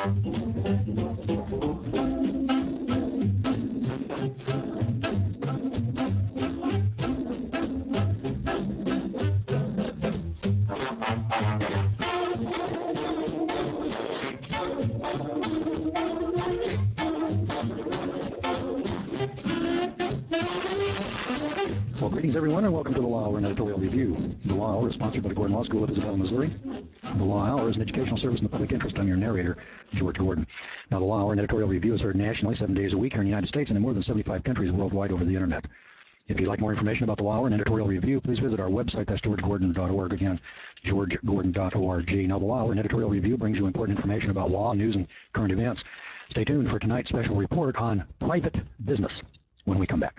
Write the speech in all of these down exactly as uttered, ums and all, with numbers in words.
Well, greetings, everyone, and welcome to the Law Hour and Editorial Review. The Law Hour is sponsored by the Gordon Law School of Isabel, Missouri. The Law Hour is an educational service in the public interest. I'm your narrator, George Gordon. Now, the Law Hour and Editorial Review is heard nationally seven days a week here in the United States and in more than seventy-five countries worldwide over the Internet. If you'd like more information about the Law Hour and Editorial Review, please visit our website. That's george gordon dot org. Again, george gordon dot org. Now, the Law Hour and Editorial Review brings you important information about law, news, and current events. Stay tuned for tonight's special report on private business when we come back.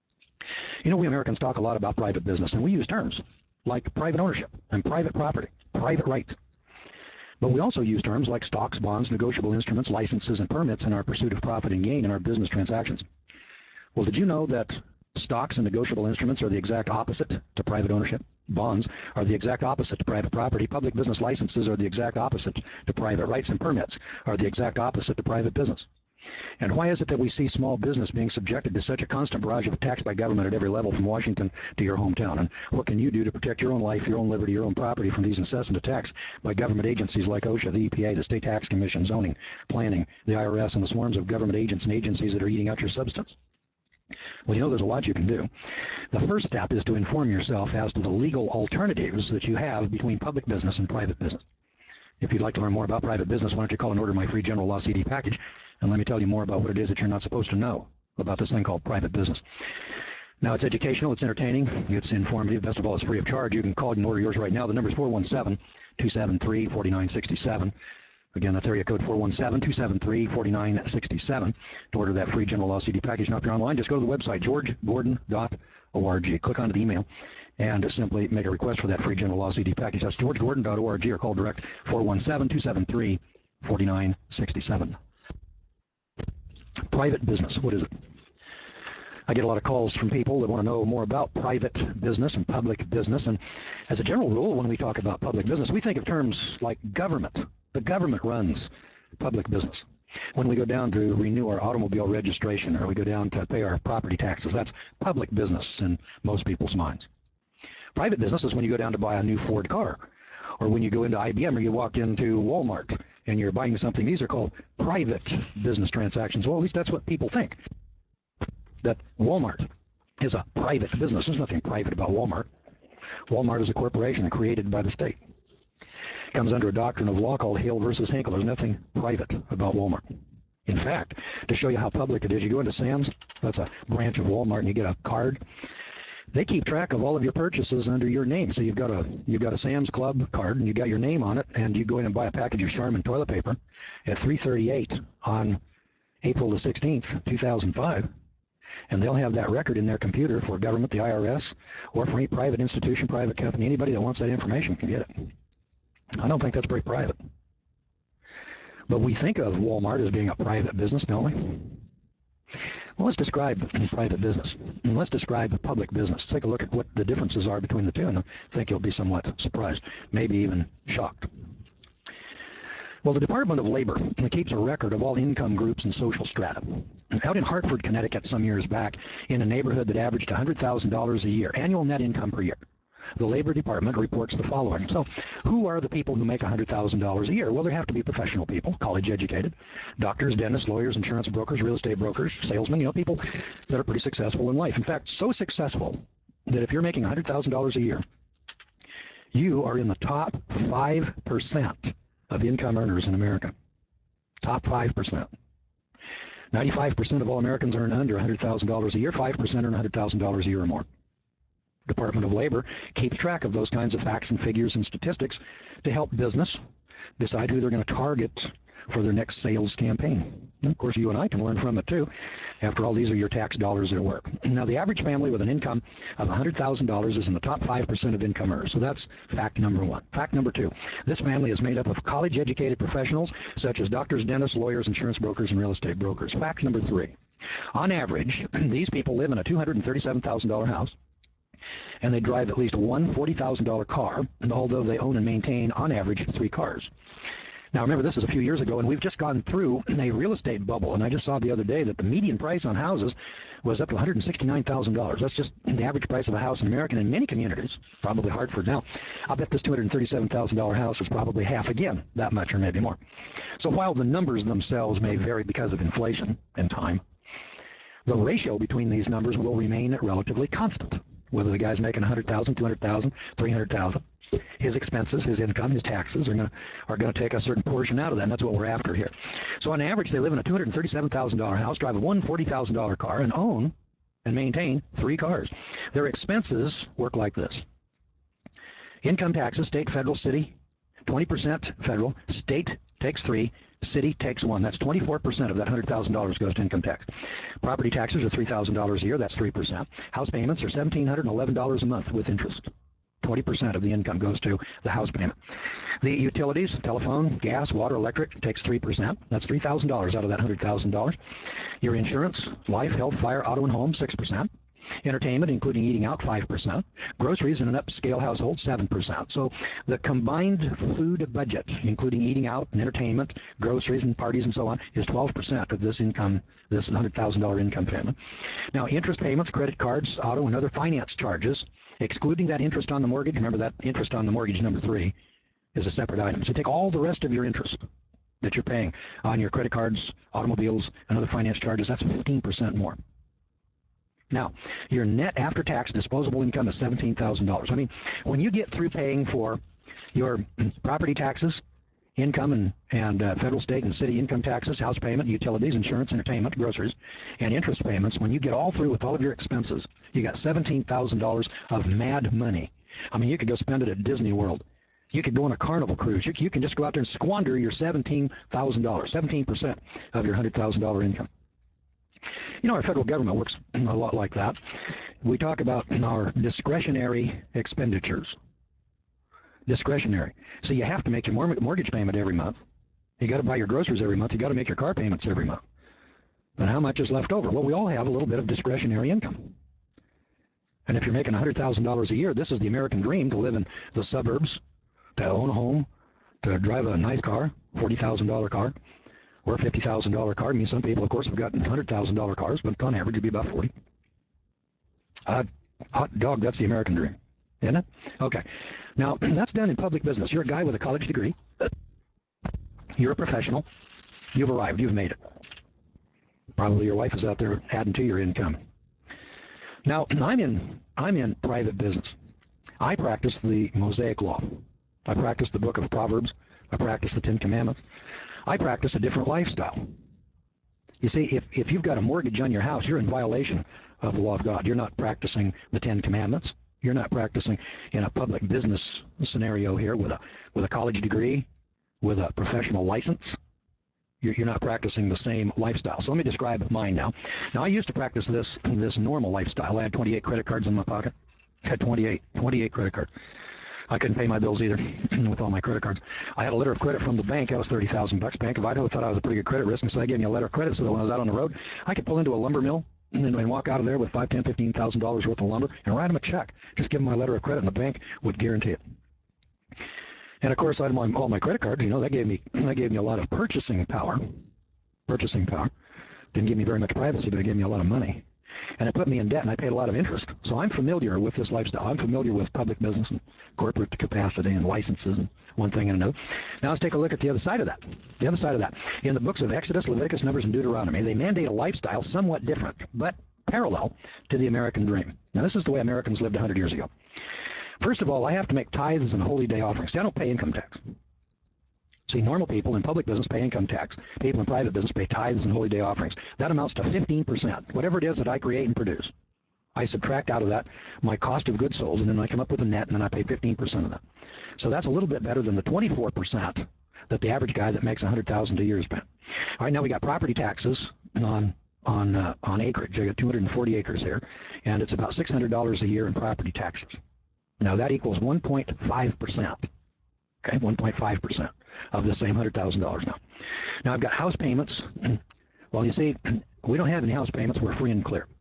You know, we Americans talk a lot about private business, and we use terms like private ownership and private property, private rights. But we also use terms like stocks, bonds, negotiable instruments, licenses, and permits in our pursuit of profit and gain in our business transactions. Well, did you know that stocks and negotiable instruments are the exact opposite to private ownership? Bonds are the exact opposite to private property. Public business licenses are the exact opposite to private rights, and permits are the exact opposite to private business. And why is it that we see small business being subjected to such a constant barrage of attacks by government at every level, from Washington to your hometown? And what can you do to protect your own life, your own liberty, your own property from these incessant attacks by government agencies like OSHA, the E P A, the State Tax Commission, zoning, planning, the I R S, and the swarms of government agents and agencies that are eating out your substance? Well, you know, there's a lot you can do. The first step is to inform yourself as to the legal alternatives that you have between public business and private business. If you'd like to learn more about private business, why don't you call and order my free general law C D package, and let me tell you more about what it is that you're not supposed to know about this thing called private business. Now, it's educational, it's entertaining, it's informative, best of all, it's free of charge. You can call and order yours right now. The number is four one seven, two seven three, four nine six seven. Again, that's area code four one seven, two seven three, four nine six seven to order that free general law C D package. Now, if you're online, just go to the website, george gordon dot org. Click onto the email and simply make a request for that free general law C D package. That's george gordon dot org, or call direct four one seven, two seven three, four nine six seven. Private business, what is it? I get a lot of calls from people that want to know more about private business and public business. And as a general rule, when we talk about public business, we think of terms like government. The government runs public business. When we go down to renew our automobile registration, or we go down to pay our property taxes, that's public business in most people's minds. Private business is when you go down to buy a new Ford car, or when you go into I B M, or you walk into Walmart and you're buying something. These are called private business transactions. Well, at least that's what people think, that Walmart is a private business. There's nothing private about Walmart. Walmart is a corporation created by the state. It comes under a doctrine of law called Hale versus Hinkle. There's nothing private about Walmart. In fact, to show you how public it is, you go into Sam's, that's a branch of Walmart, and you get a card. They keep track of all of your purchases under your name. So you've got a you've got a Sam's Club card, and you got your name on it, and you go in and buy a package of Charmin toilet paper at three thirty-eight on April the sixteenth, two thousand five. And they'll have that record in their computer for government, the I R S, or for any private institution, private company. Anybody that wants that information can get it. I don't think that's very private. But we think of Walmart as being a private business, don't we? Well, let's describe private business, and let's describe public business. Take a look at what the differences are between the two, and I think you'll be somewhat surprised, maybe even shocked. Well, the Department of Labor keeps a record of all income groups and social strata. Out in Hartford, Connecticut, some years back, in a neighborhood that averaged one hundred thousand dollars a year, annual net income per year, the Labor Department reports the following. So, who are the people who make one hundred thousand dollars a year? Well, there have to be professional people, college educated, doctors, dentists, lawyers, insurance brokers, real estate brokers, salesmen, you know, people that are pretty successful in life. In fact, so successful that if you're making one hundred thousand dollars a year, you are in the top five percent of income earners in America. Top five percent. ninety-five percent of all Americans earn under one hundred thousand dollars a year. five percent earn one hundred thousand dollars a year or more. Department of Labor keeps track of those kinds of facts and figures and statistics to help business decide who they're going to target for their next sales campaign. And of course, you and I can learn from it too. After all, these are your tax dollars at work. Now, the average family with an income of one hundred thousand dollars is in the top five percent of income earners. So that's fact number one. Fact number two, this family is made up of college-educated professionals such as doctors, dentists, lawyers, insurance brokers, and real estate brokers. Fact number three, on average, these people live in a two hundred thirty-seven thousand dollars house, and they drive at least one forty thousand dollars car, although they own and maintain, on average, three cars. Now, remember, this is a few years ago, and we've just gone through a real estate bubble. And I just saw the other day that the median price on houses was up to one hundred sixty-nine thousand dollars. That's just the average price of a house in America. And in many communities, probably Hartford now, I'll bet this two hundred thirty-seven thousand dollar house is probably half again, that much or maybe more. So while the numbers themselves may vary because of inflation and time, the ratio between these numbers will remain relatively constant. Whether the guy's making one hundred thousand dollars, two hundred thousand dollars, three hundred thousand dollars, his expenses, his income, his taxes are going to are going to take a certain portion out of that, and that's what we're after here. So on average, they live in a two hundred thirty-seven thousand dollar house, drive a one hundred forty thousand dollar car, and own and maintain three cars. Their expenses work like this. Income taxes, state, federal, city, twenty percent federal, state takes three, city takes one. That's twenty-four percent of that one hundred thousand dollars goes to income tax. Property taxes are three thousand dollars a year. That's three percent. House payments are one thousand seven hundred eleven dollars a month with interest. twenty percent of the income goes to the house payment. The utilities, telephone, gas, water, electric, takes three percent. That's three thousand dollars out of that one hundred thousand dollars. Your insurance, life, health, fire, auto, and home, six percent. Entertainment, including eating out, five percent. Groceries in an upscale household, seven percent. So the combined food budget, including eating out and entertainment, groceries and parties and so on, is twelve percent of this income, this one hundred thousand dollar income payment. Now, interest payments, credit cards, auto, and other finance charges, excluding that interest on the mortgage, remember that interest on the mortgage, number three, is a separate item. So take all the rest of your interest that you're paying on your credit cards, automobiles, and other finance charges, that's fifteen percent more. Now, your net after-tax disposable income is seventeen thousand dollars. I mean, when you get through paying for your property taxes, income and, and uh, federal, state, and city income taxes, house payment, utilities, insurance, entertainment, groceries, and interest payments, when you get all through with all of your expenses, you got seventeen thousand dollars of mad money. I mean, you could go spend it at Disney World. You could go on a Carnival cruise. You, you can just go out there and squander your seventeen thousand dollars, seventeen percent of your one hundred thousand dollar income. You know, our federal government works a lot like that. We talk about our discretionary expenditures. Discretionary. So you have to make your mortgage payment every month. You got to buy your groceries every month. You got to make your car payments every month. Then how much is left over? Well, we all have a little bit of discretionary income. And if you're making one hundred thousand dollars a year, this is the American dream, to live in the suburbs, to own a home, to drive a nice car, forty thousand dollar car. Or a fifty thousand dollar car. I mean, some people, of course, have got one hundred thousand dollar cars, but on average, it'd be about forty. Uh, hot dog, that's the American dream, isn't it? Okay. Now, that's done in public business. You're a guy with a college degree. You're a professional. You've arrived. You've made it. Probably your wife is out there adding to your income. Now, I'm in, I'm in private business. I practice the Mosaic Law. I practice the book of Proverbs. I practice the Ten Commandments. I practice a different lifestyle. You see, if, if you've got a mortgage on your house, you're in violation of the law of God. You're not practicing the Ten Commandments. You're not practicing in a public business scenario here with a, with a college degree, with a professional license. You're, you're not practicing the same lifestyle. So let me describe mine now. Now, I used to practice this, this normal lifestyle. I had twenty-eight credit cards in my pocket. I had twenty-eight, twenty-eight credit cards. I couldn't pay my bills either with all my credit cards. I had a letter of credit from the bank. That was thirty thousand bucks. Bank of Idaho thought I was a pretty good credit risk, and so they gave me a letter of credit so that when I was out on the road, I could pull into a lumber mill and, and walk out of there with five, ten, fifteen thousand dollars worth of lumber and write them a check. Just give them my letter of credit, and the bank would guarantee it. And of course, I had my, all my credit cards. You know, that gave me that gave me a lot of purchasing power. Purchasing power. Didn't give me very much privacy, but it gave me a lot of money. And it put me in debt, and I paid a lot of interest. So I'm familiar with this lifestyle. I'm familiar with public business and corporate capacity and licenses and one thing and another. Now let's take a look at the other side of that. The other side of that. In the books of Exodus, Leviticus, Numbers, and Deuteronomy, they mandate a lifestyle somewhat different, but parallel to the American dream. Now this is the way Americans lived one hundred years ago. First of all, I have to make tithes and holy day offerings. See, I don't pay income tax. See, normal people in public business pay income tax. People in private business pay tithes and holy day offerings. That amounts to fifteen percent. Whatever it is that I create and produce, I subtract out of that my cost of goods sold, and then I come up with a net, and then I pay fifteen percent of that. So that's a little bit better than the twenty-four percent that the average guy that makes one hundred thousand dollars a year spent. All right, now we got property taxes on on uh, on acreage. I got two hundred forty acres here, and it's about six hundred dollars a year in property taxes. Now that equals one point five percent. Okay, one point five percent of the same one hundred thousand dollars now. Now I've got house payments. Well, you see, we don't have any house payments. We're free and clear.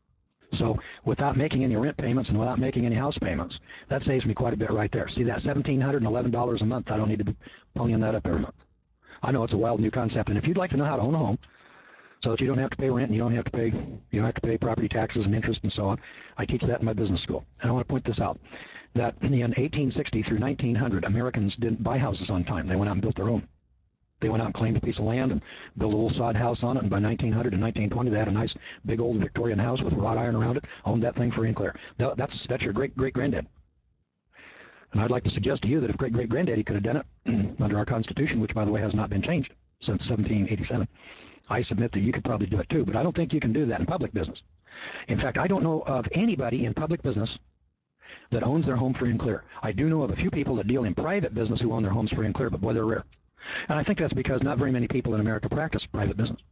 So without making any rent payments and without making any house payments, that saves me quite a bit right there. See that one thousand seven hundred eleven dollars a month? I don't need to be ponying that up every month. I know it's a wild new concept, and if you'd like to know how to own a home so that you don't have to pay rent and you don't have to pay you don't have to pay property taxes and interest and so on, I teach that in my business school. And I want to point this out, that in eighteen sixty through nineteen hundred, Americans didn't buy houses on time. They went out and built their own. They went out and claimed a piece of land and built a little sod house on it, and by nineteen hundred and nineteen twenty, they had a nice big old Victorian house with wrought iron around it, owned that thing free and clear. That's, that's your great-great-granddad. And I'd like to suggest to you that if great-great-granddaddy could have done it under our Constitution, which, by the way, has not been changed since seventeen eighty-seven, I submit that you could probably do it too, but I don't think you can do that in public business. In fact, I don't know of anybody in public business that owns their home free and clear. I do know of a few people that deal in private business who own their homes free and clear, but boy, they're rare. And I think that's because not very many people in America practice private business.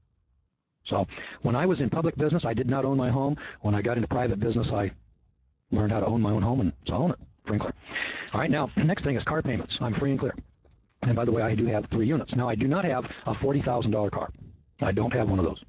So when I was in public business, I did not own my home. When I got into private business, I learned how to own my own home, and so I own it free and clear. All right, now, next thing is car payments. I'm free and clear. And by the way, I do have three units. Now, I do not have a forty thousand dollar car. I don't have one of those.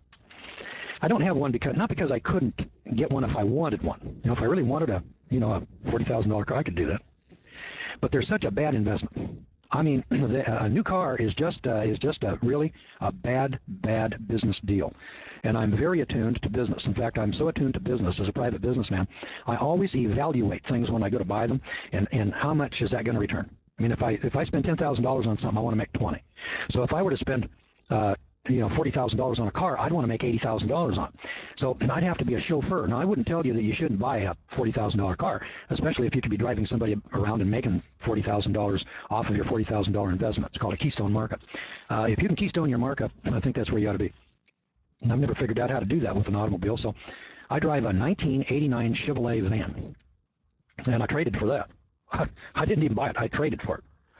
I don't have one because, not because I couldn't get one if I wanted one. You know, if I really wanted a, you know, a forty thousand dollar car, I could do that. But they're such a bad investment. I mean, a new car is just uh, is just a really a bad, bad business deal. And I'm very attuned to business. In fact, I'm so attuned to business as a private businessman, I always evaluate things when I go to buy them, and, and how much is that going to return? I mean, if I if I spend ten thousand dollars on something, I want to make twenty. So if I were to spend uh, you know, forty thousand dollars on a car, I'd want to make eighty thousand dollars on it. So I'd have to be a chauffeur. Now, I wouldn't tell you that you shouldn't buy a forty thousand dollar car, especially if you could be driving somebody around and making forty thousand dollars off of your forty thousand dollar investment. It's called a keystone markup. Uh, if you can keystone your markup, I think that's where you ought to be. And I've never figured out how to do that with an automobile, so I drive a nineteen eighty-nine Chevrolet van, and I traded for that. I didn't even buy it. I traded for it.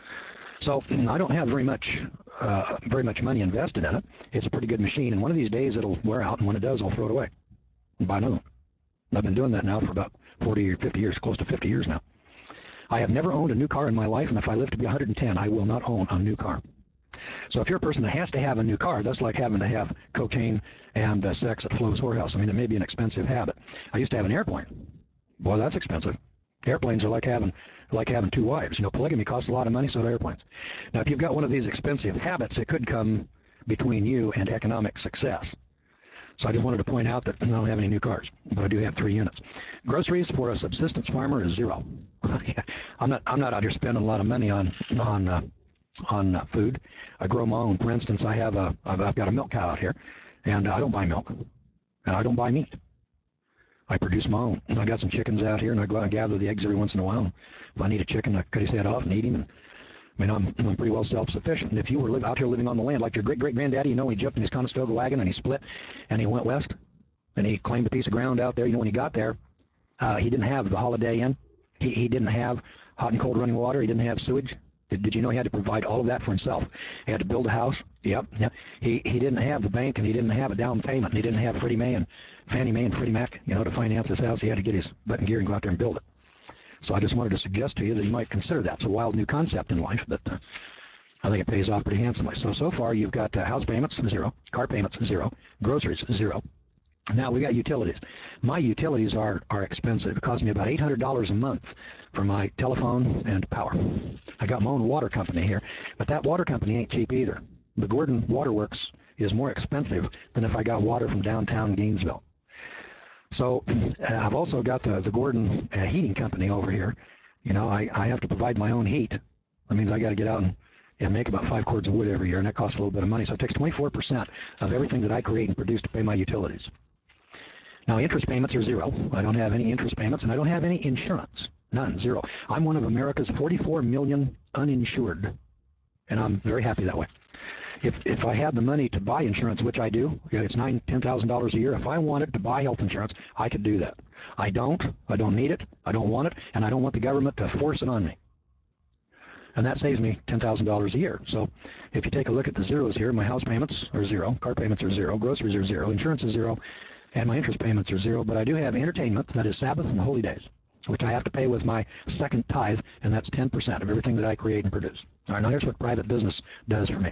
So I don't have very much, uh, very much money invested in it. It's a pretty good machine, and one of these days it'll wear out, and when it does, I'll throw it away and buy another one. I've been doing that now for about forty or fifty years, close to fifty years now. I have never owned a new car in my life, and if I live to be one hundred ten, I will not own a new car. So if you're a person that has to have a new car, that's like having to have cocaine and uh, sex at Flo's Whorehouse. I mean, it may be an expensive habit. I used to have an airplane. Boy, that's expensive. Airplanes are like having like having two wives. You know, polygamy costs a lot of money, so do airplanes. Now, if you've got one of these expensive habits, it could come between you and economic success. So I just wanted to point out that I don't have any new cars, but I do have three units. Groceries for a subsistence farmer is zero. I'm not I'm not out here spending a lot of money on on uh, on uh, food. I grow my own. For instance, I have a I've, I've got a milk cow out here, and I don't buy milk, and I don't buy meat. I produce my own. I got some chickens out here, and I go out and gather the eggs every once in a while. If I need a chicken, I cut his head off and eat him. And, I mean, I'm, I'm pretty well self-sufficient. And if you were live, out here living on the land like your great-great-granddaddy, you know, he jumped in his Conestoga wagon and he split, and he went west, and he claimed a piece of ground out there. You know, when he got there, uh, he didn't have the Holiday Inn. He, he didn't have hot and cold running water. He didn't have sewage. Did, did you know he had to provide all of that for himself? He had to build a house. Yep, yep. He he didn't have the bank, and he didn't have a down payment, and he didn't have Freddie Mae and Fannie Mae and Freddie Mac, you know, to finance his house. He had to get his butt and gear and go out there and build it. So I just wanted to suggest to you that you might consider that. It's a wild new concept in life, but uh, I think it pays off pretty handsomely. So, so far you've got uh, house payments, zero. Car payments, zero. Groceries, zero. Now we got utilities. My utilities are, are expensive. It costs me about eight hundred dollars a month for my telephone and power. I got my own water company here, but that water company ain't cheap either. The Gordon Waterworks is more expensive than if I got water from downtown Gainesville. So uh, I've also got the, the Gordon uh, heating company over here. You know, I, I have to provide my own heat. That means I got to get out and, and make about five cords of wood every year, and that costs a little bit of money. So it takes twenty-four percent of everything that I create and produce to pay my utilities. Now, interest payments are zero. I don't have any interest payments, and I don't have any insurance. None, zero. I'm one of America's forty-four million uninsured, and I'm very happy that way. If if I had the money to buy insurance, which I do, it's nine, ten thousand dollars a year. If I wanted to buy health insurance, I could do that. I don't. I don't need it. I don't want it, and I don't want the government to force it on me. And that saves me ten thousand dollars a year. So if you take a look at the zeros here, my house payments are zero, car payments are zero, groceries are zero, insurance is zero, and my interest payments are zero. But I do have entertainment, that is Sabbath and holy days, which I have to pay with my second tithe, and that's ten percent of everything that I create and produce. All right, now here's what private business does for me.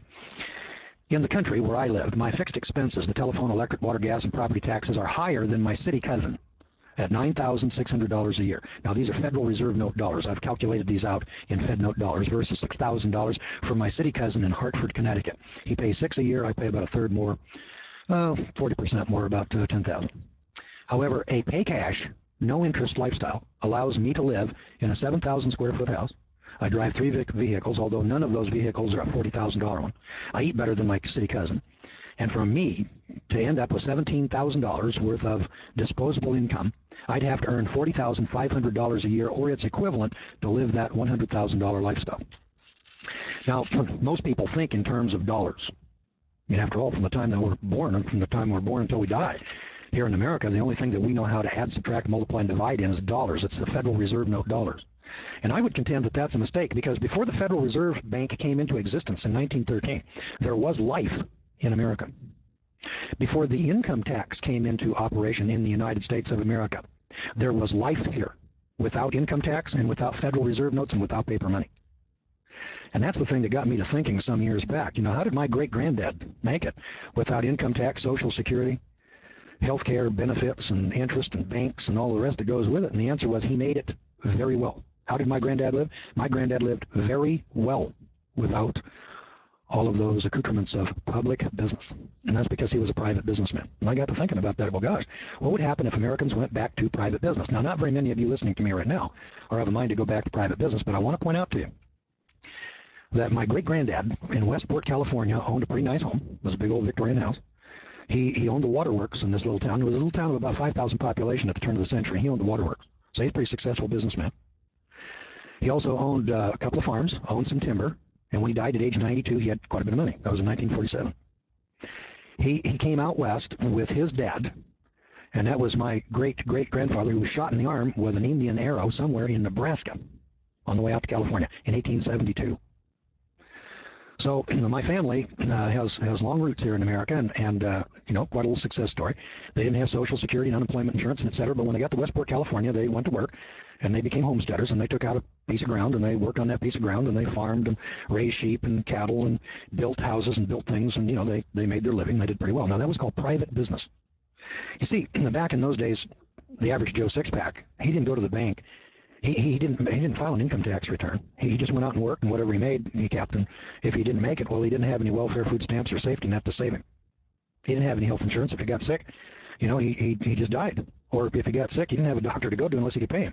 In the country where I lived, my fixed expenses, the telephone, electric, water, gas, and property taxes, are higher than my city cousin. at nine thousand six hundred dollars a year. Now, these are Federal Reserve note dollars. I've calculated these out in Fed note dollars versus six thousand dollars from my city cousin in Hartford, Connecticut. He pays six a year. I pay about a third more, uh, forty percent more, about uh, ten thousand dollars. However, a pay cash, no interest lifestyle allows me to live in a seven thousand square foot house. I drive three vehicles, although none of those vehicles are a forty thousand dollar one. I eat better than my city cousin. And for me to end up with seventeen thousand dollars worth of disposable income, I'd have to earn forty thousand five hundred dollars a year, or its equivalent, to live that one hundred thousand dollar lifestyle. Now, most people think in terms of dollars. I mean, after all, from the time that we're born, and from the time we're born until we die, here in America, the only thing that we know how to add, subtract, multiply, and divide in is dollars. It's the Federal Reserve note dollars. And I would contend that that's a mistake, because before the Federal Reserve Bank came into existence in nineteen thirteen, there was life in America. Before the income tax came into operation in the United States of America, there was life here, without income tax and without Federal Reserve notes and without paper money. And that's the thing that got me to thinking some years back, you know, how did my great-granddad make it without income tax, Social Security, health care benefits, and interest, and banks, and all the rest that goes with it? And the answer was he made it very well. How did my granddad live? My granddad lived very well without all of those accoutrements of public business. And that's because he was a private businessman. And I got to thinking about that. Well, gosh, what would happen if Americans went back to private business? Now, not very many of you listening to me right now are of a mind to go back to private business, but I want to point out to you that my great-granddad in Westport, California, owned a pretty nice home. It was a big old Victorian house. He, he owned the waterworks in this little town. It was a little town of about five thousand population at the turn of the century. He owned the waterworks. So he's a pretty successful businessman. He also owned uh, a couple of farms, owned some timber, and when he died at age ninety-two, he had quite a bit of money. That was in nineteen forty-seven. He, he came out west with his dad, and that was my great-great-grandfather, who was shot in the arm with an Indian arrow somewhere in Nebraska on the way out to California in eighteen seventy-two. So my family uh, has has long roots here in America, and, and uh, you know, quite a little success story. They didn't have Social Security and unemployment insurance, and et cetera, but when they got to Westport, California, they went to work, and they became homesteaders, and they took out a piece of ground, and they worked on that piece of ground, and they farmed and raised sheep and cattle and built houses and built things, and, you know, they, they made their living. They did pretty well. Now, that was called private business. You see, back in those days, the average Joe Sixpack, he didn't go to the bank. He, he didn't he didn't file an income tax return. He, he just went out and worked, and whatever he made, he kept. And if he didn't make it, well, he didn't have any welfare, food stamps, or safety net to save him. He didn't have any health insurance. If he got sick, you know, he, he, he just died. Or if he got sick, he didn't have a doctor to go to unless he could pay him.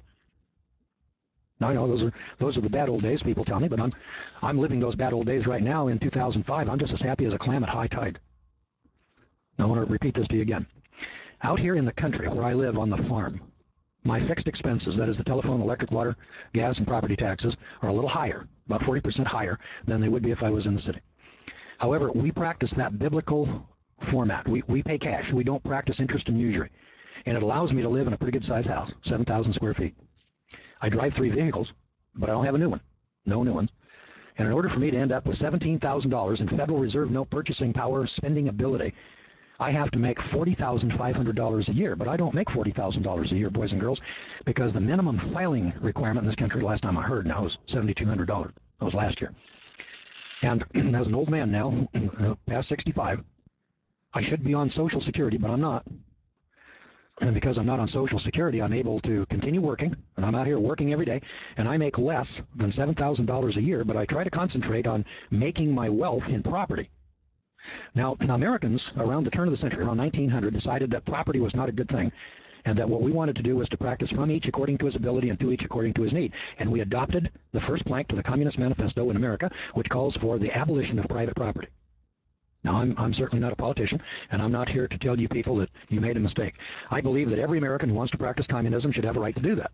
Now, I know those are those are the bad old days, people tell me, but I'm I'm living those bad old days right now in two thousand five. I'm just as happy as a clam at high tide. Now, I want to repeat this to you again. Out here in the country where I live on the farm, my fixed expenses, that is the telephone, electric, water, gas, and property taxes, are a little higher, about forty percent higher than they would be if I was in the city. However, we practice that biblical format. We, we pay cash. We don't practice interest and usury. And it allows me to live in a pretty good-sized house, seven thousand square feet. I drive three vehicles, but I don't have a new one. No new ones. And in order for me to end up with seventeen thousand dollars in Federal Reserve note purchasing power, spending ability, I have to make forty thousand five hundred dollars a year, but I don't make forty thousand dollars a year, boys and girls, because the minimum filing requirement in this country, last time I heard, now is seven thousand two hundred dollars. That was last year. And as an old man now, past sixty-five, I should be on Social Security, but I'm not. And because I'm not on Social Security, I'm able to continue working, and I'm out here working every day, and I make less than seven thousand dollars a year, but I try to concentrate on making my wealth in property. Now, Americans around the turn of the century, around nineteen hundred, decided that property was not a good thing, and that what we wanted to do was to practice from each according to his ability and to each according to his need. And we adopted the first plank to the Communist Manifesto in America, which calls for the abolition of private property. Now, I'm, I'm certainly not a politician, and I'm not here to tell you people that you made a mistake. I believe that every American who wants to practice communism should have a right to do that.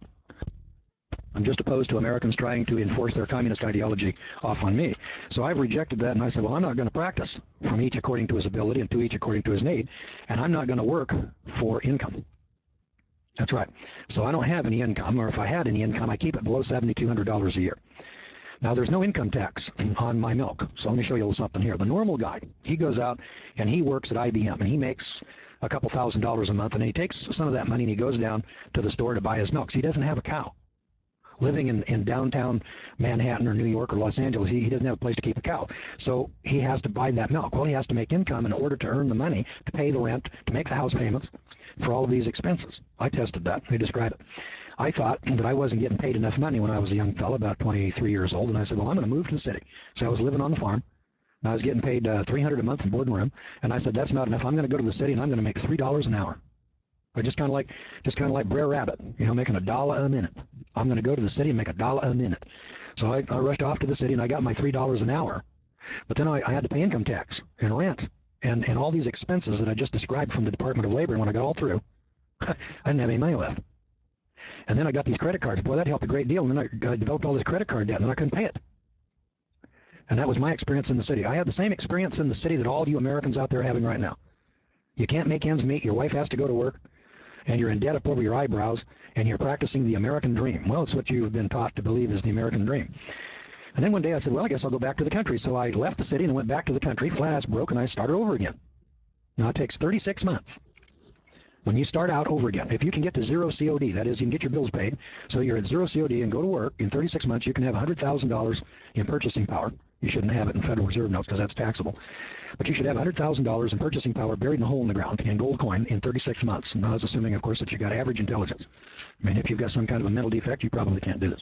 I'm just opposed to Americans trying to enforce their communist ideology off on me. So I've rejected that, and I said, well, I'm not going to practice from each according to his ability and to each according to his need, and I'm not going to work for income. That's right. So I don't have any income, or if I had any income, I keep it below seven thousand two hundred dollars a year. Now, there's no income tax on my milk, so let me show you something here. The normal guy, he goes out and he works at I B M, and he makes a couple thousand dollars a month, and he takes some of that money and he goes down to the store to buy his milk. So he doesn't have a cow. living in, in downtown Manhattan or New York or Los Angeles. He, he doesn't have a place to keep a cow. So he has to buy that milk. Well, he has to make income in order to earn the money to pay the rent, to make the house payments, for all of these expenses. I tested that. They describe it. I thought that I wasn't getting paid enough money when I was a young fellow, about twenty-three years old, and I said, well, I'm going to move to the city. So I was living on the farm. And I was getting paid uh, three hundred dollars a month in board and room, and I said, that's not enough. I'm going to go to the city, and I'm going to make three dollars an hour. I just kind of like, just kind of like Brer Rabbit, you know, making a dollar a minute. I'm going to go to the city and make a dollar a minute. So I, I rushed off to the city, and I got my three dollars an hour. But then I, I had to pay income tax and rent and, and all these expenses that I just described from the Department of Labor. And when I got all through, I didn't have any money left. And then I got these credit cards. Boy, that helped a great deal. And then I, I developed all this credit card debt, and then I couldn't pay it. And that was my experience in the city. I had the same experience in the city that all you Americans out there are having right now. You can't make ends meet. Your wife has to go to work, and you're in debt up over your eyebrows, and you're practicing the American dream. Well, it's what you've been taught to believe is the American dream. And then one day I said, well, I guess I'll go back to the country. So I left the city and went back to the country, flat ass broke, and I started over again. Now, it takes thirty-six months. When you start out over again, if you can get to zero C O D, that is, you can get your bills paid, so you're at zero C O D and go to work, in thirty-six months you can have one hundred thousand dollars in purchasing power. You shouldn't have it in Federal Reserve notes because that's taxable. But you should have one hundred thousand dollars in purchasing power buried in a hole in the ground in gold coin in thirty-six months. Now, that's assuming, of course, that you've got average intelligence. I mean, if you've got some kind of a mental defect, you probably can't do this.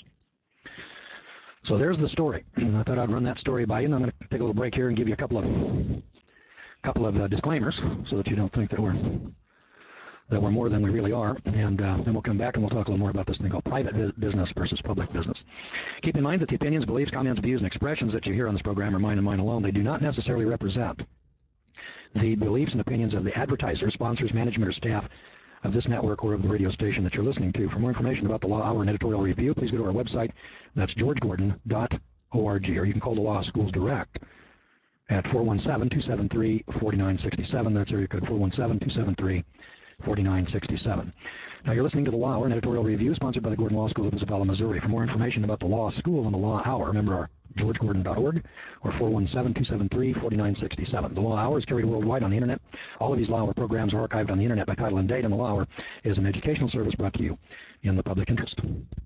So there's the story. I thought I'd run that story by you, and I'm going to take a little break here and give you a couple of couple of uh, disclaimers so that you don't think that we're that we're more than we really are. And uh, then we'll come back and we'll talk a little more about this thing called private business versus public business. Keep in mind that the opinions, beliefs, comments, views, and expressions that you hear on this program are mine and mine alone. They do not necessarily represent the beliefs and opinions of the advertisers, sponsors, management, or staff of this network or of the radio station that you're listening to. For more information about the Law Hour and editorial review, please go to our website. That's george gordon dot org, or you can call the Law Schools Direct at four one seven, two seven three, four nine six seven. That's area code four one seven, two seven three, four nine six seven. Now, you're listening to the Law Hour and editorial review sponsored by the Gordon Law School of Isabella, Missouri. For more information about the Law School and the Law Hour, remember our george gordon dot org or four one seven, two seven three, four nine six seven. The Law Hour is carried worldwide on the Internet. All of these Law Hour programs are archived on the Internet by title and date, and the Law Hour is an educational service brought to you in the public interest.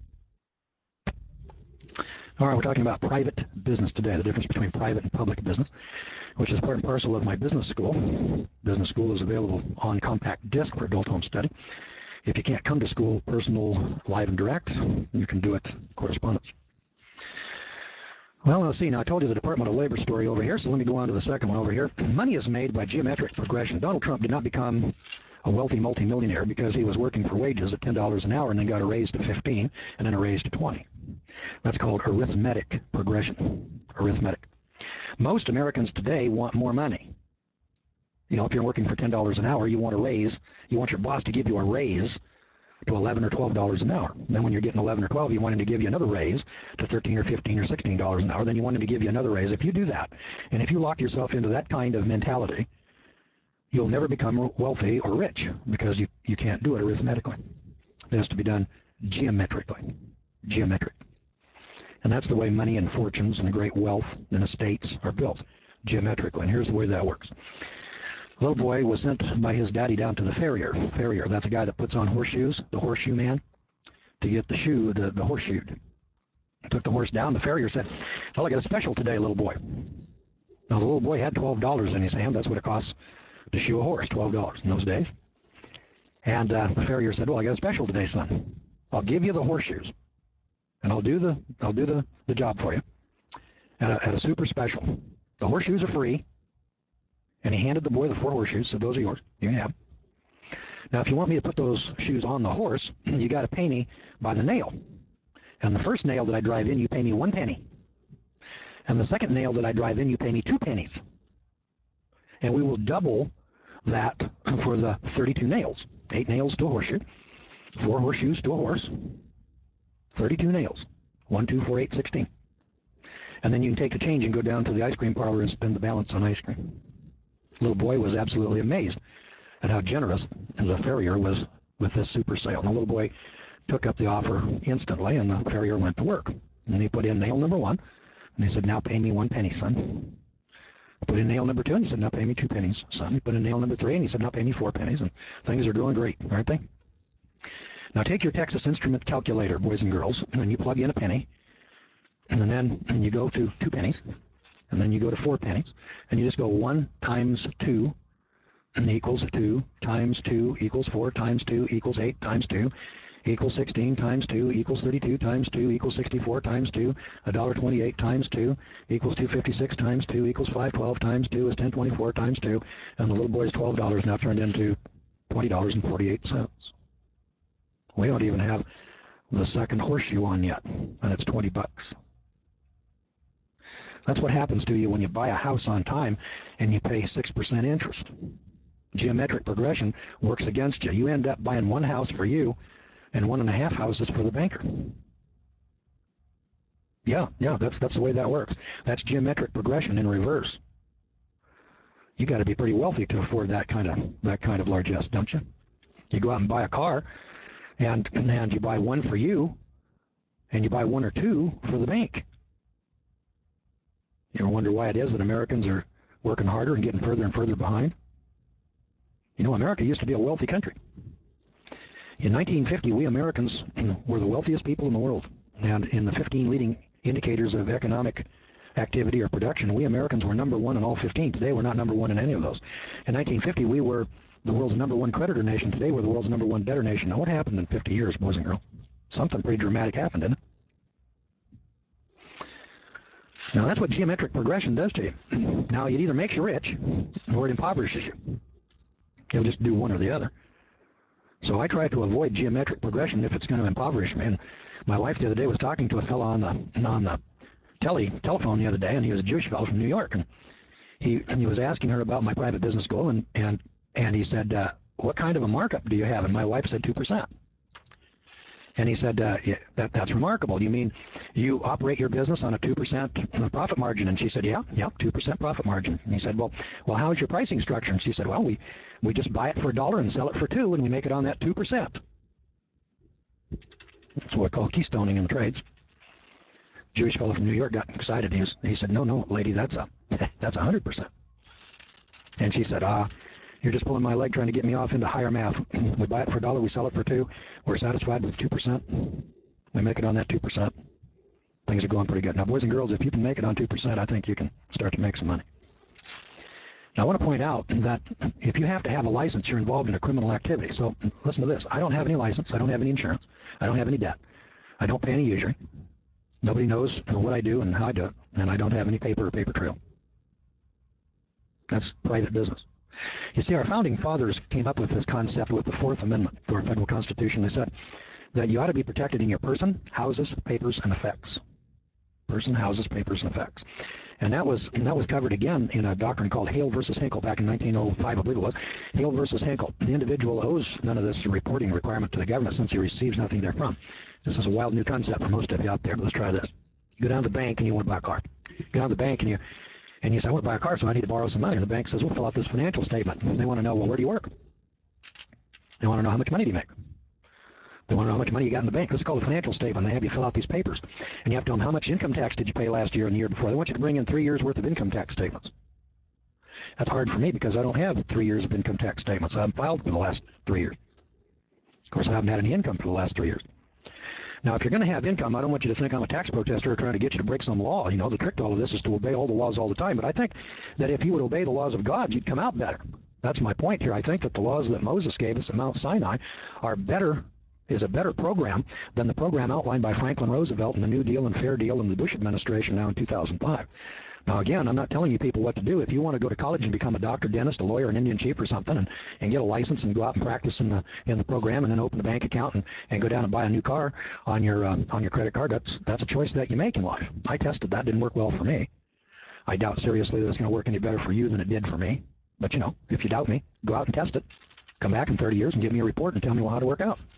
All right, we're talking about private business today, the difference between private and public business, which is part and parcel of my business school. Business school is available on compact disc for adult home study. If you can't come to school personal, live and direct, you can do it correspondence. Well, let's see. Now, I told you the Department of Labor story over here, so let me go on to the second one over here. Money is made by geometric progression. Donald Trump did not become a wealthy multimillionaire because he was working for wages at ten dollars an hour and then got a raise to fifteen and then a raise to twenty. That's called arithmetic progression. Arithmetic. Most Americans today want more money. You know, if you're working for ten dollars an hour, you want a raise. You want your boss to give you a raise to eleven or twelve dollars an hour. Then when you're getting eleven or twelve, you want him to give you another raise to thirteen or fifteen or sixteen dollars an hour. Then you want him to give you another raise. If you do that, and if you lock yourself into that kind of mentality, you'll never become wealthy or rich because you, you can't do it arithmetically. It has to be done geometrically. Geometric. And that's the way money and fortunes and great wealth and estates are built, geometrically. And here's the way that works. A little boy was sent by his daddy down to the farrier. Farrier, that's a guy that puts on horseshoes, the horseshoe man, to get the shoe, the, the horseshoed. Took the horse down. The farrier said, well, I got a special today, little boy. Now, the little boy had twelve dollars in his hand. That's what it costs to shoe a horse, twelve dollars in those days. And uh, the farrier said, well, I got a special today, son. I'll give you the horseshoes, and I'll do the, I'll do the, the job for you at a, at a super special. The horseshoes are free. And he handed the boy the four horseshoes, said, those are yours. You can have them. Now, if you want me to put those shoes on the horse, you got to pay me by the nail. And the first nail that I drive in, you pay me one penny. And the second nail that I drive in, you pay me two pennies. And we will double that for the thirty-two nails. Eight nails to a horseshoe, four horseshoes to a horse, thirty-two nails. One, two, four, eight, sixteen. And then you can take the change and go down to the ice cream parlor and spend the balance on ice cream. Little boy was absolutely amazed at how generous the farrier was with this super sale. And the little boy took up the offer instantly, and the farrier went to work. And he put in nail number one, and he said, now pay me one penny, son. Put in nail number two, and he said, now pay me two pennies, son. He put in nail number three, and he said, now pay me four pennies. And things are doing great, aren't they? Now take your Texas Instrument calculator, boys and girls, and you plug in a penny, and then you go to two pennies, and then you go to four pennies, and you just go one times two equals two times two equals four times two equals eight times two equals sixteen times two equals thirty-two times two equals sixty-four times two, one dollar twenty-eight times two equals two fifty-six times two equals five twelve times two is ten twenty-four times two, and the little boy's twelve dollars now turned into twenty dollars and forty-eight cents. We don't even have the second horseshoe on yet, and it's twenty bucks. That's what happens to you when you buy a house on time and you pay six percent interest. Geometric progression works against you. You end up buying one house for you and one and a half houses for the banker. Yeah, yeah, that's that's the way that works. That's geometric progression in reverse. You got to be pretty wealthy to afford that kind of that kind of largesse, don't you? You go out and buy a car, and and you buy one for you, and you buy one or two for the bank. You ever wonder why it is that Americans are working harder and getting further and further behind? You know, America used to be a wealthy country. In nineteen fifty, we Americans were the wealthiest people in the world. And in the fifteen leading indicators of economic activity or production, we Americans were number one in all fifteen. Today, we're not number one in any of those. In nineteen fifty, we were the world's number one creditor nation. Today, we're the world's number one debtor nation. Now, what happened in fifty years, boys and girls? Something pretty dramatic happened, didn't it? Now, that's what geometric progression does to you. Now, it either makes you rich or it impoverishes you. It'll just do one or the other. So I try to avoid geometric progression if it's going to impoverish me. And my wife the other day was talking to a fellow on the on the tele telephone the other day, and he was a Jewish fellow from New York, and he and he was asking her about my private business goal, and and and he said, uh, "What kind of a markup do you have?" And my wife said two percent. And he said, uh, yeah, that, that's remarkable. You mean you operate your business on a two percent profit margin? And she said, yeah, yeah, two percent profit margin. And he said, well, well, how's your pricing structure? And she said, well, we, we just buy it for a dollar and sell it for two, and we make it on that two percent. That's what we call keystoning in the trades. Jewish fellow from New York got excited. He, was, he said, no, no, lady, that's a that's one hundred percent. And she said, ah, you're just pulling my leg trying to get me off into higher math. We buy it for a dollar, we sell it for two. We're satisfied with two percent. We make it on that two percent. Things are going pretty good. Now, boys and girls, if you can make it on two percent, I think you can start to make some money. Now, I want to point out that if you have to have a license, you're involved in a criminal activity. So listen to this. I don't have any license. I don't have any insurance. I don't have any debt. I don't pay any usury. Nobody knows what I do and how I do it. And I don't have any paper or paper trail. That's private business. You see, our founding fathers came up with this concept with the Fourth Amendment to our federal Constitution. They said that you ought to be protected in your person, houses, papers, and effects. Person, houses, papers, and effects. And that was and that was covered again in a doctrine called Hale versus Hinkle back in nineteen oh five, I believe it was. Hale versus Hinkle. The individual owes none of this reporting requirement to the government since he receives nothing therefrom. This is a wild new concept for most of you out there, but let's try this. You go down to the bank and you want to buy a car. You go down to the bank and you And you say, I want to buy a car, so I need to borrow some money. And the bank says, well, fill out this financial statement. They want to know, well, where do you work? They want to know how much money do you make? They want to know how much money you got in the bank. This is called a financial statement. They have you fill out these papers. And you have to tell them how much income tax did you pay last year and the year before. They want you to bring in three years' worth of income tax statements. That's hard for me because I don't have three years of income tax statements. I haven't filed for the last three years. Of course, I haven't had any income for the last three years. Now, if you're going to have income, I don't want you to think I'm a tax protester trying to get you to break some law. You know, the trick to all of this is to obey all the laws all the time. But I think that if you would obey the laws of God, you'd come out better. That's my point here. I think that the laws that Moses gave us at Mount Sinai are better, is a better program than the program outlined by Franklin Roosevelt and the New Deal and Fair Deal and the Bush administration now in two thousand five. Now, again, I'm not telling you people what to do. If you want to go to college and become a doctor, dentist, a lawyer, an Indian chief or something, and, and get a license and go out and practice in the in the program and then open a bank account and, and go down and buy a new car on your uh, on your credit card, that's, that's a choice that you make in life. I tested that. Didn't work well for me. I doubt seriously that it's going to work any better for you than it did for me. But, you know, if you doubt me, go out and test it. Come back in thirty years and give me a report and tell me well, how to work out.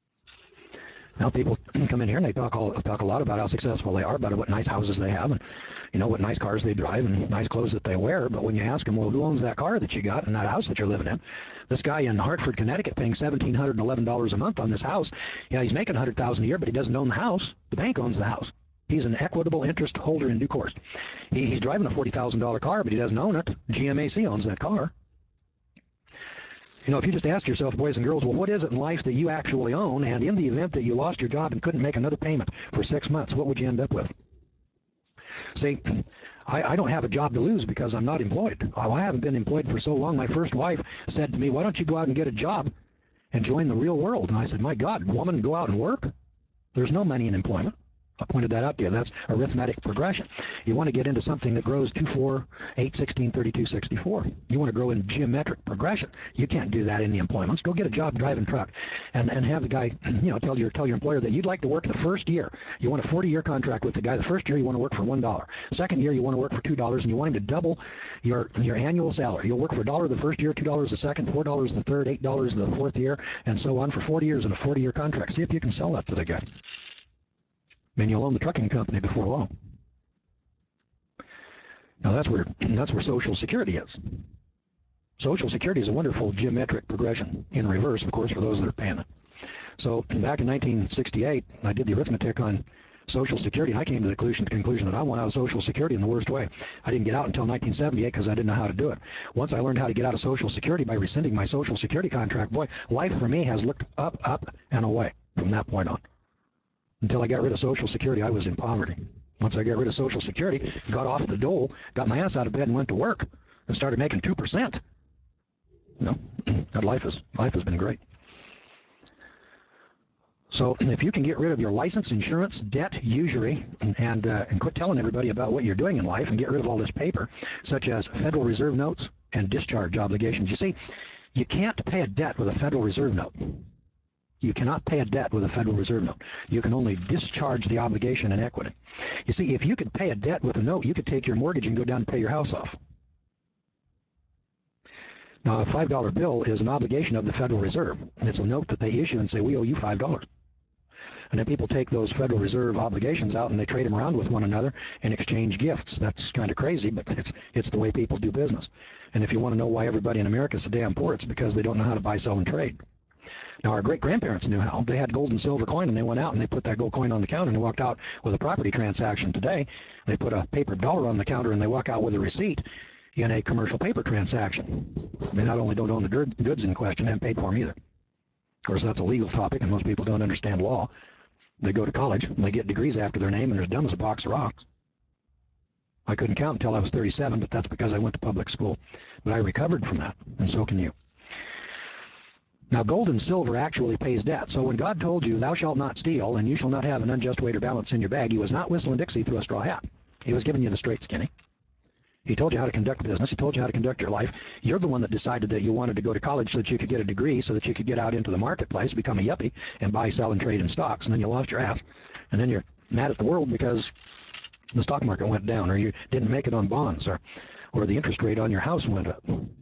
Now people come in here and they talk all, talk a lot about how successful they are, about what nice houses they have, and you know what nice cars they drive and nice clothes that they wear. But when you ask them, well, who owns that car that you got and that house that you're living in? This guy in Hartford, Connecticut, paying one thousand seven hundred eleven dollars a month on this house. Yeah, he's making one hundred thousand dollars a year, but he doesn't own the house. The bank owns the house. He's an equitable interest holder in due course. He, he's driving a forty thousand dollar car, but he doesn't own it. G M A C owns that car. You know, if you just ask yourself, boys and girls, well, what is it in life that you actually own? And in the event that you lost your job and couldn't make another payment for six months, what would you end up with? See, I, I don't have a job to lose because I'm not employed. I haven't been employed for so long. My first wife said to me, why don't you go out and get a job and join the real world? And I said, my God, woman, go out and work? There's no money in employment. I pointed that out to you. That's arithmetic progression. You want to get into something that grows two, four, eight, sixteen, thirty-two, sixty-four. You want to grow in geometric progression. You can't do that in the employments. Go get a job driving truck and, and have the guy, you know, tell your, tell your employer that you'd like to work the first year. You want a forty-year contract with the guy. The first year you want to work for one dollar. Second year you want to work for two dollars, and you want him to double your, your annual salary. You'll work for a dollar the first year, two dollars the second, four dollars the third, eight dollars the fourth year, and so on for forty years in a forty-year contract. See if you can sell that to the guy. And you'll own the trucking company before long. Now that's where that's where Social Security is. Social Security is a wonderful geometric progression in reverse, of course, for those that are paying it. So back in nineteen sixty-eight, I did the arithmetic on Social Security, and I came to the conclusion, the conclusion that I want out of Social Security in the worst way. I didn't get out until nineteen seventy-eight because I didn't know how to do it. Once I learned how to get out of Social Security by rescinding my Social Security contract, boy, life for me has looked up, up, and away from that point on. Until I got rid of Social Security, I was in poverty. Once I got rid of Social Security, got off the dole, got my ass out of bed and went to work and started making two percent. You know, that life, is, life has been great. So if you can get rid of your license, insurance, debt, usury, and, and, uh, and quit telling everybody about what you're doing in life and get rid of all this paper, such as Federal Reserve notes and discharge obligations. You see, you can't pay a debt with a Federal Reserve note. You cannot pay a debt with a Federal Reserve note. You can only discharge the obligation in equity. You see, if you could pay a debt with a note, you could take your mortgage and go down and pay your house off. Now, a five dollar bill is an obligation of the Federal Reserve. It's a note that they issue and say, we owe you five dollars. And then people take those Federal Reserve obligations out and they trade them around with one another and exchange gifts. That's kind of crazy, but it's, it's the way people do business. And if you want to know why everybody in America is so damn poor, it's because they don't know how to buy, sell, and trade. Now, our great-grandparents knew how. They had gold and silver coin, and they went out and they put that gold coin on the counter and they walked out with a property transaction. Today, they put a paper dollar on the counter and they walk out with a receipt in a commercial paper transaction. They not only don't own the goods in question, they haven't paid for them either. Of course, that's a legal topic, and most people don't understand law. They go to college, and they get degrees after their name, and they're as dumb as a box of rocks. I couldn't count until I was thirty-seven, but that's because I went to public school. But I recovered from that, and so can you. Now, gold and silver actually pays debt. So when God told you, thou shalt not steal, and you shall not have an unjust weight or balance in your bag, he was not whistling Dixie through a straw hat. He was giving you the straight skinny. He told you how to conduct business. He told you how to conduct your life. You're the one that decided that you wanted to go to college so that you could get a degree, so that you could get out into the marketplace, become a yuppie, and buy, sell, and trade in stocks, and then you lost your ass. And then you're mad at the world because the stock market went down, or you didn't make it on bonds, or, or the interest rate on your house went up.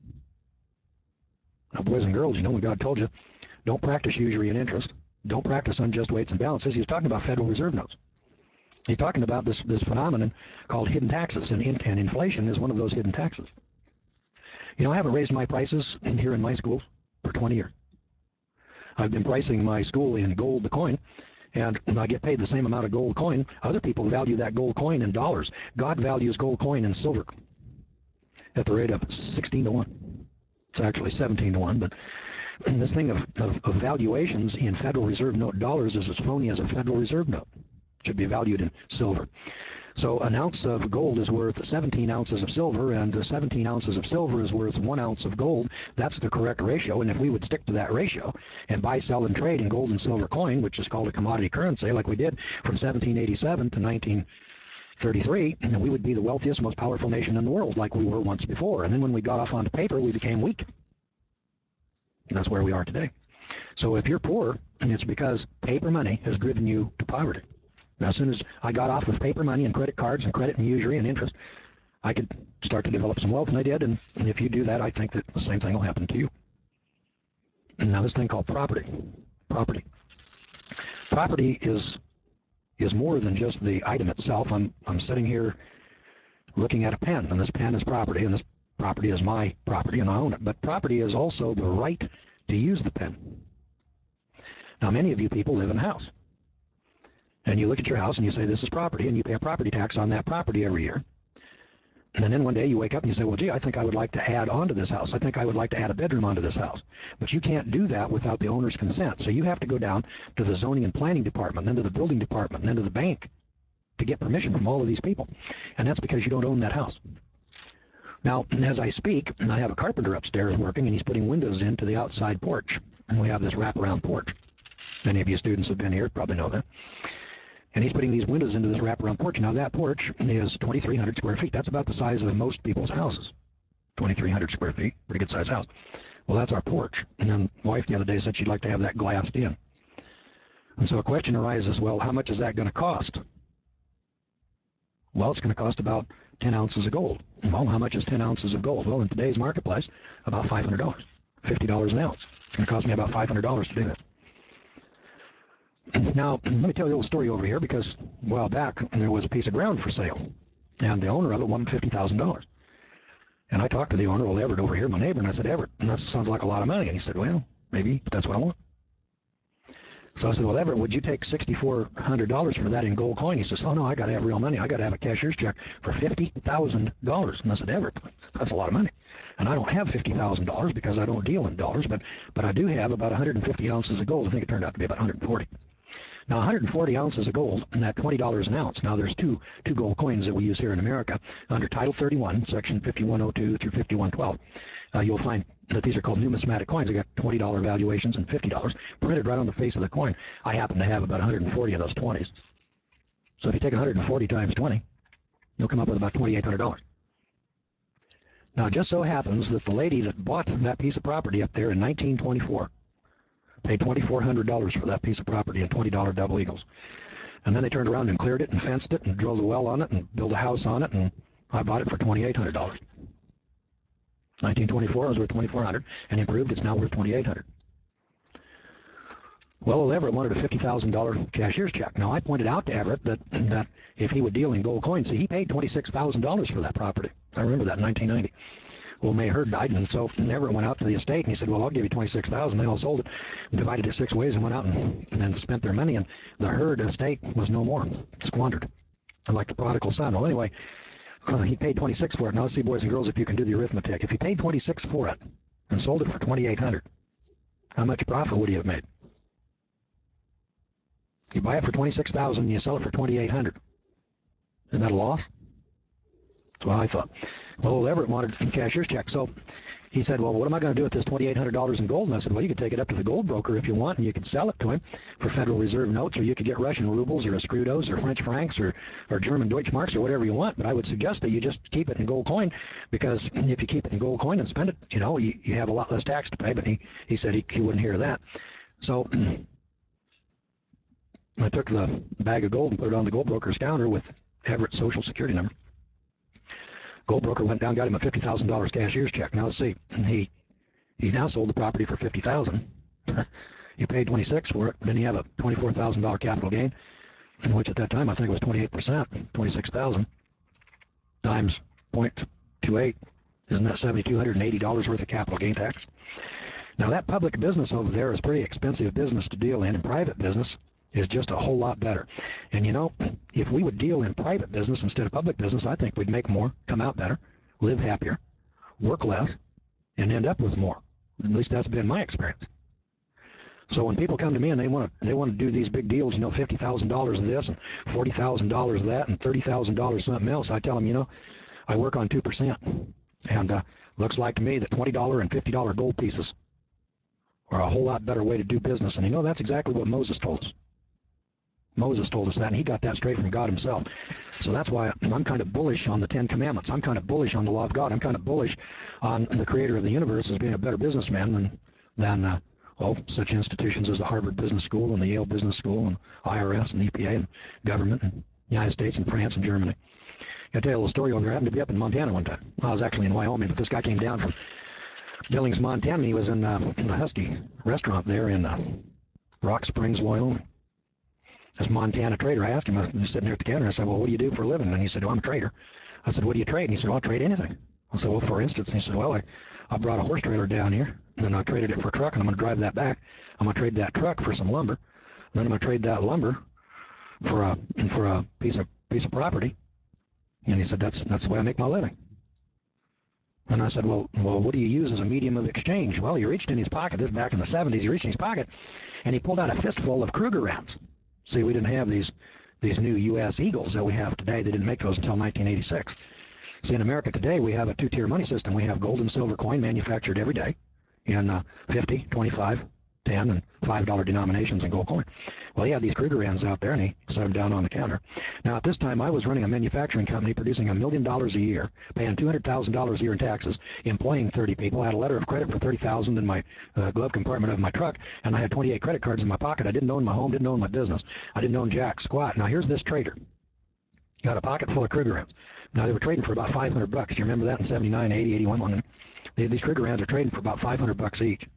Now, boys and girls, you know when God told you, don't practice usury and interest, don't practice unjust weights and balances, he was talking about Federal Reserve notes. He's talking about this, this phenomenon called hidden taxes, and, in, and inflation is one of those hidden taxes. You know, I haven't raised my prices here in my schools for twenty years. I've been pricing my school in gold the coin, and I get paid the same amount of gold coin. Other people value that gold coin in dollars. God values gold coin in silver at the rate of sixteen to one. It's actually seventeen to one, but this thing of, of, of valuations in Federal Reserve note dollars is as phony as a Federal Reserve note. It should be valued in silver. So an ounce of gold is worth seventeen ounces of silver, and seventeen ounces of silver is worth one ounce of gold. That's the correct ratio, and if we would stick to that ratio and buy, sell, and trade in gold and silver coin, which is called a commodity currency, like we did from seventeen eighty-seven to nineteen thirty-three, and we would be the wealthiest, most powerful nation in the world, like we were once before. And then when we got off onto paper, we became weak. And that's where we are today. So if you're poor, it's because paper money has driven you to poverty. Now, as soon as I got off of paper money and credit cards and credit and usury and interest, I could start to develop some wealth, and I did. And if you do that, I think that the same thing will happen to you. And now this thing called property. Property. Property is is more than just the item itself. I'm, I'm sitting here looking at a pen, and this pen is property, and this property is my property, and I own it. But property is also the right to use the pen. Now, many of you people live in a house. And you look at your house and you say, this is property, and you pay a property tax on that property every year. And then one day you wake up and you say, well, gee, I think I would like to add on to this house. I think I would like to add a bedroom onto this house. But you can't do that without the owner's consent. So you have to go down to the zoning and planning department, then to the building department, and then to the bank to get permission from all of these people. And that's because you don't own that house. Now, as I speak, I have a carpenter upstairs working, and he's putting windows into the outside porch. And we have this wraparound porch. Many of you students have been here, probably know that. And he's putting these windows into this wraparound porch. Now, that porch is twenty-three hundred square feet. That's about the size of most people's houses. twenty-three hundred square feet, pretty good size house. Well, that's our porch. And then my wife the other day said she'd like to have that glassed in. And so a question arises, well, how much is that going to cost? Well, it's going to cost about ten ounces of gold. Well, how much is ten ounces of gold? Well, in today's marketplace, about five hundred dollars, fifty dollars an ounce. It's going to cost me about five hundred dollars to do that. Now, let me tell you a little story over here, because a while back there was a piece of ground for sale, and the owner of it wanted fifty thousand dollars. And I talked to the owner, old Everett over here, my neighbor, and I said, Everett, that sounds like a lot of money. And he said, well, maybe, but that's what I want. So I said, well, Everett, would you take six thousand four hundred dollars for that in gold coin? He says, oh, no, I got to have real money. I got to have a cashier's check for fifty thousand dollars. And I said, Everett, that's a lot of money. And I don't have fifty thousand dollars because I don't deal in dollars, but, but I do have about one hundred fifty ounces of gold. I think it turned out to be about one hundred forty. Now, one hundred forty ounces of gold, and at twenty dollars an ounce. Now, there's two two gold coins that we use here in America under Title thirty-one, Section fifty-one oh two through fifty-one twelve. Uh, you'll find that these are called numismatic coins. They got twenty dollar valuations and fifty dollars printed right on the face of the coin. I happen to have about one hundred forty of those twenties. So if you take one hundred forty times twenty, you'll come up with about twenty-eight hundred dollars. Now, it just so happens that the lady that bought that piece of property up there in nineteen twenty-four paid twenty-four hundred dollars for that piece of property in twenty dollar double eagles. And then they turned around and cleared it and fenced it and drilled a well on it and built a house on it, and I bought it for twenty-eight hundred dollars. nineteen twenty-four, it was worth twenty-four hundred dollars, and improved, it's now worth twenty-eight hundred dollars. Well, Everett wanted a fifty thousand dollar cashier's check. Now, I pointed out to Everett that, that if he would deal in gold coins, see, he paid twenty-six thousand dollars for that property. I remember that in nineteen ninety. Well, May Heard died, and so Everett went out to the estate, and he said, well, I'll give you twenty-six thousand dollars. They all sold it, divided it six ways, and went out and, and spent their money, and the Heard estate was no more, squandered, like the prodigal son. Well, anyway, uh, he paid twenty-six for it. Now, let's see, boys and girls, if you can do the arithmetic. If he paid twenty-six for it and sold it for twenty-eight hundred dollars, how much profit would he have made? You buy it for twenty-six thousand dollars and you sell it for twenty-eight hundred dollars. Isn't that a loss? That's what I thought. Well, Everett wanted a cashier's check, so he said, well, what am I going to do with this twenty-eight hundred dollars in gold? And I said, well, you could take it up to the gold broker if you want, and you could sell it to him for Federal Reserve notes, or you could get Russian rubles or escudos or French francs or, or German Deutschmarks or whatever you want. But I would suggest that you just keep it in gold coin, because if you keep it in gold coin and spend it, you know, you, you have a lot less tax to pay. But he, he said he, he wouldn't hear that. So I took the bag of gold and put it on the gold broker's counter with Everett's social security number. Gold broker went down, got him a fifty thousand dollar cashier's check. Now, let's see, he he now sold the property for fifty thousand dollars. You paid twenty-six for it, then you have a twenty-four thousand dollar capital gain, which at that time I think was twenty-eight percent, twenty-six thousand times zero point two eight. Isn't that seven thousand two hundred eighty dollars worth of capital gain tax? Now, that public business over there is pretty expensive business to deal in, and private business is just a whole lot better. And you know, if we would deal in private business instead of public business, I think we'd make more, come out better, live happier, work less, and end up with more. At least that's been my experience. So when people come to me and they want to they want to do these big deals, you know, fifty thousand dollars this and forty thousand dollars that and thirty thousand dollars something else, I tell them, you know, I work on two percent. And uh, looks like to me that twenty dollar and fifty dollar gold pieces are a whole lot better way to do business. And you know, that's exactly what Moses told us. Moses told us that, and he got that straight from God himself. So that's why I'm kind of bullish on the Ten Commandments. I'm kind of bullish on the law of God. I'm kind of bullish on the creator of the universe as being a better businessman than, than uh, oh, such institutions as the Harvard Business School and the Yale Business School and I R S and E P A and government and the United States and France and Germany. I'll tell you a little story over here. I happened to be up in Montana one time. Well, I was actually in Wyoming, but this guy came down from Billings, Montana, and he was in, uh, in the Husky restaurant there in uh, Rock Springs, Wyoming. This Montana trader, I asked him, I was sitting there at the counter, I said, well, what do you do for a living? And he said, well, I'm a trader. I said, what do you trade? And he said, well, I'll trade anything. I said, well, for instance, and he said, well, I, I brought a horse trailer down here, and I traded it for a truck, and I'm going to drive that back. I'm going to trade that truck for some lumber, and then I'm going to trade that lumber for a for a piece of piece of property. And he said, that's that's the way I make my living. And I said, well, well, what do you use as a medium of exchange? Well, he reached in his pocket. This is back in the seventies. He reached in his pocket, and he pulled out a fistful of Kruger rounds. See, we didn't have these these new U S Eagles that we have today. They didn't make those until nineteen eighty-six. See, in America today, we have a two-tier money system. We have gold and silver coin manufactured every day in uh, fifty, twenty-five, ten, and five dollar denominations in gold coin. Well, he had these Kruger rounds out there, and he set them down on the counter. Now, at this time, I was running a manufacturing company producing a million dollars a year, paying two hundred thousand dollars a year in taxes, employing thirty people. I had a letter of credit for thirty thousand dollars in my uh, glove compartment of my truck, and I had twenty-eight credit cards in my pocket. I didn't own my home, didn't own my business. I didn't own jack squat. Now, here's this trader. Got a pocket full of Kruger rounds. Now, they were trading for about five hundred bucks. Do you remember that in seventy-nine, eighty, eighty-one? These Kruger rounds are trading for about five hundred bucks each.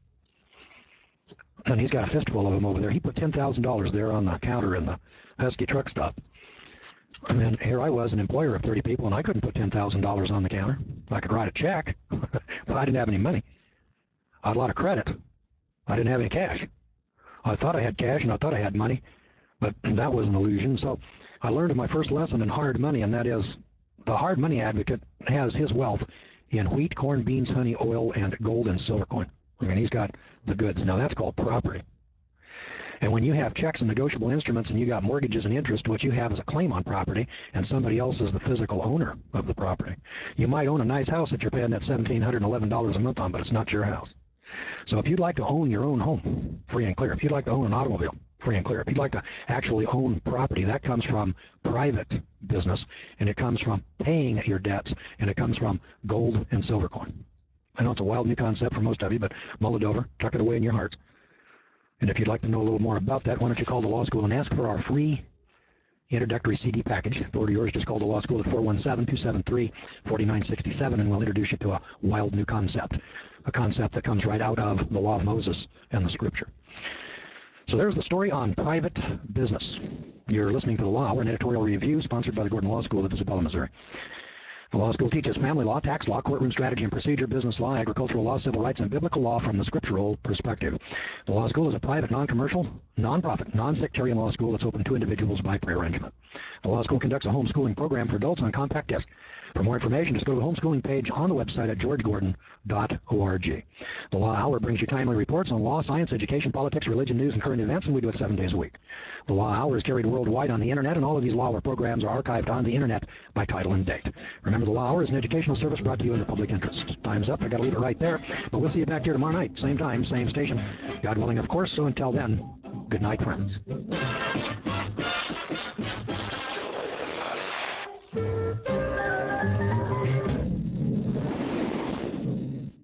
And he's got a fistful of them over there. He put ten thousand dollars there on the counter in the Husky truck stop. And then here I was, an employer of thirty people, and I couldn't put ten thousand dollars on the counter. I could write a check, but I didn't have any money. I had a lot of credit. I didn't have any cash. I thought I had cash, and I thought I had money, but that was an illusion. So I learned my first lesson in hard money, and that is the hard money advocate has his wealth in wheat, corn, beans, honey, oil, and gold and silver coin. I mean, he's got the goods. Now, that's called property. And when you have checks and negotiable instruments and you got mortgages and interest, what you have is a claim on property, and somebody else is the physical owner of the property. You might own a nice house that you're paying that one thousand seven hundred eleven dollars a month on, but it's not your house. So if you'd like to own your own home, free and clear, if you'd like to own an automobile, free and clear, if you'd like to actually own property, that comes from private business, and it comes from paying your debts, and it comes from gold and silver coin. I know it's a wild new concept for most of you, but mull it over, tuck it away in your hearts. And if you'd like to know a little more about that, why don't you call the law school and ask for our free introductory C D package. The order yours, just call the law school at four one seven, two seven three, four nine six seven, and we'll introduce you to a wild new concept, a concept that comes right out of the law of Moses and the scripture. So there's the story on private business. You're listening to The Law Hour, an editorial review sponsored by the Gordon Law School of Isabella, Missouri. The law school teaches family law, tax law, courtroom strategy and procedure, business law, agricultural law, civil rights, and biblical law from the scriptural perspective. The law school is a private, non-commercial, non-profit, non-sectarian law school that's open to individuals by pre-arrangement. The law school conducts a homeschooling program for adults on compact disc. For more information, just go to the homeschooling page on the website at george gordon dot org. The Law Hour brings you timely reports on law, science, education, politics, religion, news, and current events, and we do it seven days a week. The Law Hour is carried worldwide on the Internet, and all of these Law Hour programs are archived on the Internet by title and date. Remember, the Law Hour is an educational service brought to you in the public interest. Time's up. I got to leave it right there. But we'll see you back here tomorrow night, same time, same station. God willing, of course. So until then, good night, friends.